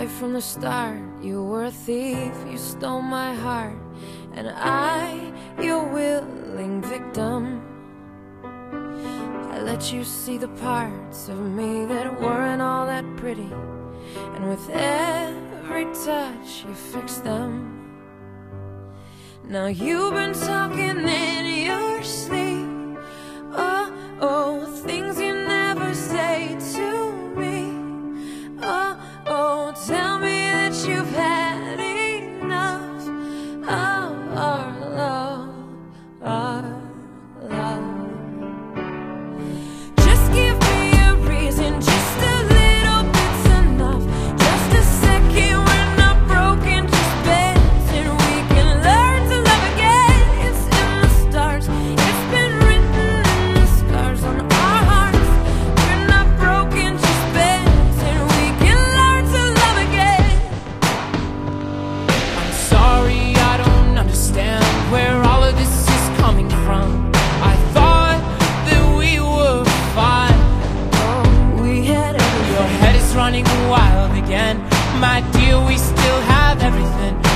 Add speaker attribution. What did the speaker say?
Speaker 1: right from the start. You were a thief, you stole my heart, and I, your willing victim. I let you see the parts of me that weren't all that pretty, and with every touch you fixed them. Now you've been talking in your sleep, oh, oh, things you never say to me. Oh, oh, tell me that you've had enough of our love, our love. Just give me a reason, just a little bit's enough. Just a second when I'm broken, just bends, and we can learn to love again. It's in the stars, it's been written in the scars on our hearts. We're not broken, just bends, and we can learn to love again.
Speaker 2: I'm sorry, I don't understand where all of this is coming from. I thought that we were fine.
Speaker 1: Oh, we had everything.
Speaker 2: Your head is running wild again. My dear, we still have everything.